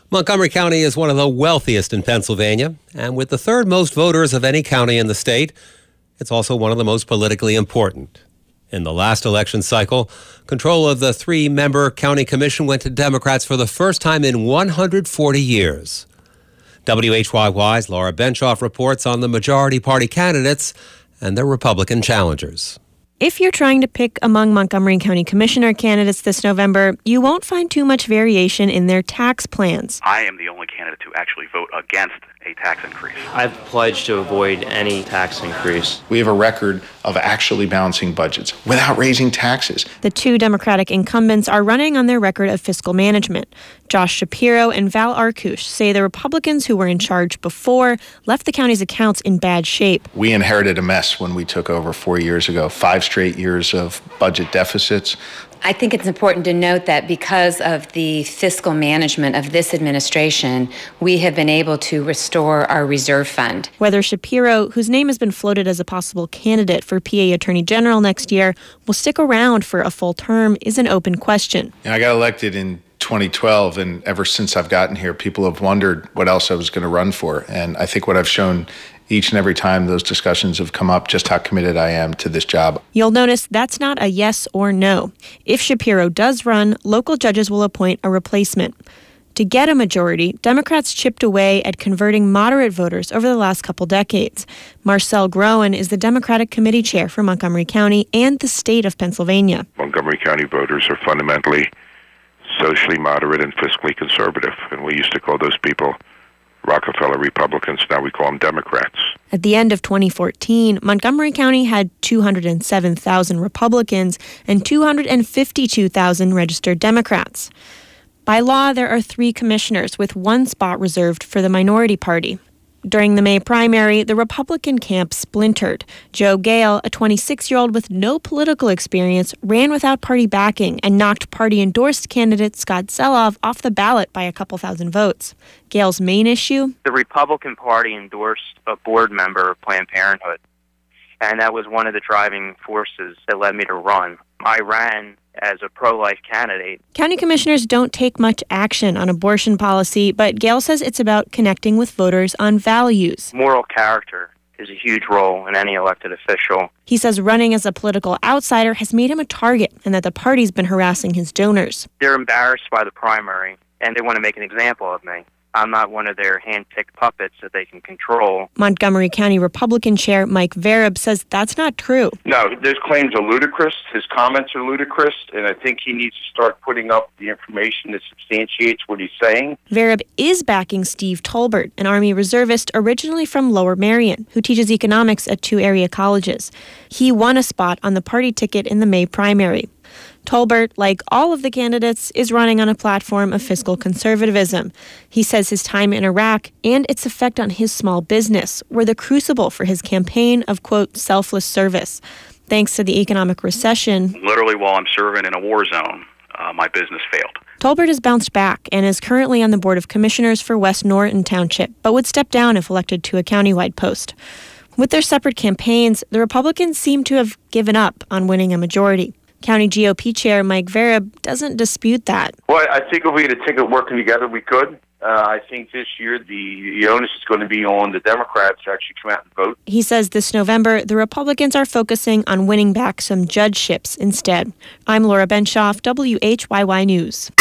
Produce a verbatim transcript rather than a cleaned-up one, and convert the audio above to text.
Montgomery County is one of the wealthiest in Pennsylvania, and with the third most voters of any county in the state, it's also one of the most politically important. In the last election cycle, control of the three-member county commission went to Democrats for the first time in one hundred forty years. W H Y Y's Laura Benshoff reports on the majority party candidates and their Republican challengers. If you're trying to pick among Montgomery County Commissioner candidates this November, you won't find too much variation in their tax plans. I am the only candidate to actually vote against a tax increase. I've pledged to avoid any tax increase. We have a record of actually balancing budgets without raising taxes. The two Democratic incumbents are running on their record of fiscal management. Josh Shapiro and Val Arkush say the Republicans who were in charge before left the county's accounts in bad shape. We inherited a mess when we took over four years ago, five straight years of budget deficits. I think it's important to note that because of the fiscal management of this administration, we have been able to restore our reserve fund. Whether Shapiro, whose name has been floated as a possible candidate for P A Attorney General next year, will stick around for a full term is an open question. And I got elected in twenty twelve, and ever since I've gotten here, people have wondered what else I was going to run for. And I think what I've shown each and every time those discussions have come up, just how committed I am to this job. You'll notice that's not a yes or no. If Shapiro does run, local judges will appoint a replacement. To get a majority, Democrats chipped away at converting moderate voters over the last couple decades. Marcel Groen is the Democratic Committee Chair for Montgomery County and the state of Pennsylvania. Montgomery County voters are fundamentally socially moderate and fiscally conservative, and we used to call those people Rockefeller Republicans. Now we call them Democrats. At the end of twenty fourteen, Montgomery County had two hundred seven thousand Republicans and two hundred fifty-two thousand registered Democrats. By law, there are three commissioners with one spot reserved for the minority party. During the May primary, the Republican camp splintered. Joe Gale, a twenty-six-year-old with no political experience, ran without party backing and knocked party-endorsed candidate Scott Zelov off the ballot by a couple thousand votes. Gale's main issue? The Republican Party endorsed a board member of Planned Parenthood, and that was one of the driving forces that led me to run. I ran as a pro-life candidate. County commissioners don't take much action on abortion policy, but Gale says it's about connecting with voters on values. Moral character is a huge role in any elected official. He says running as a political outsider has made him a target and that the party's been harassing his donors. They're embarrassed by the primary, and they want to make an example of me. I'm not one of their hand-picked puppets that they can control. Montgomery County Republican Chair Mike Vereb says that's not true. No, those claims are ludicrous. His comments are ludicrous, and I think he needs to start putting up the information that substantiates what he's saying. Vereb is backing Steve Tolbert, an Army reservist originally from Lower Merion, who teaches economics at two area colleges. He won a spot on the party ticket in the May primary. Tolbert, like all of the candidates, is running on a platform of fiscal conservatism. He says his time in Iraq and its effect on his small business were the crucible for his campaign of, quote, selfless service. Thanks to the economic recession, Literally while I'm serving in a war zone, uh, my business failed. Tolbert has bounced back and is currently on the Board of Commissioners for West Norton Township, but would step down if elected to a countywide post. With their separate campaigns, the Republicans seem to have given up on winning a majority. County G O P Chair Mike Vereb doesn't dispute that. Well, I think if we had a ticket working together, we could. Uh, I think this year the, the onus is going to be on the Democrats to actually come out and vote. He says this November, the Republicans are focusing on winning back some judgeships instead. I'm Laura Benshoff, W H Y Y News.